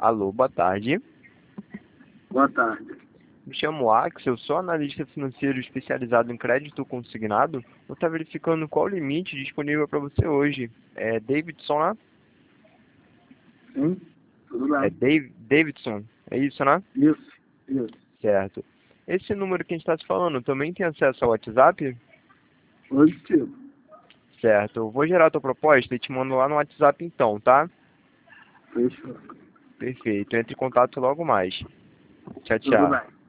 Alô, boa tarde. Boa tarde. Me chamo Axel, sou analista financeiro especializado em crédito consignado. Eu estou verificando qual o limite disponível para você hoje. É Davidson, né? Sim, tudo É bem. Davidson, é isso, né? Isso. Certo. Esse número que a gente está se falando também tem acesso ao WhatsApp? Positivo. Certo. Eu vou gerar a tua proposta e te mando lá no WhatsApp então, tá? Fechou. Perfeito. Entre em contato logo mais. Tchau, Tudo tchau. bem.